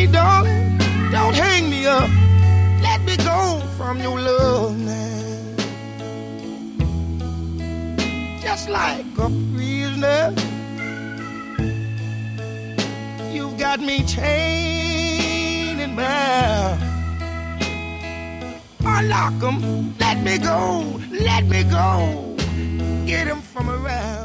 Hey, darling, don't hang me up. Let me go from your love now. Just like a prisoner, you've got me chained and bound. Unlock 'em, let me go, get 'em from around.